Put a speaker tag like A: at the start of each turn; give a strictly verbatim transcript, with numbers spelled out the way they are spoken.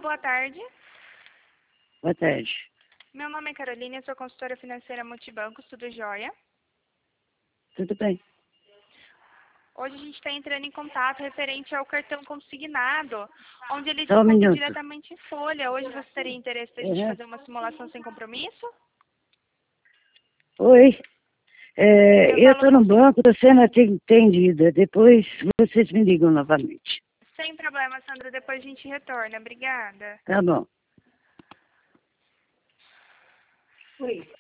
A: boa tarde.
B: Boa tarde.
A: Meu nome é Carolina, eu sou consultora financeira Multibancos, tudo jóia?
B: Tudo bem.
A: Hoje a gente está entrando em contato referente ao cartão consignado, onde ele
B: Só um
A: desconta
B: minuto.
A: diretamente em folha. Hoje você teria interesse da gente
B: Uhum.
A: fazer uma simulação sem compromisso?
B: Oi. É,
A: Eu
B: eu
A: falo
B: estou no banco, estou sendo atendida. Depois vocês me ligam novamente.
A: sem problema, Sandra, depois a gente retorna. Obrigada.
B: Tá bom. Oi.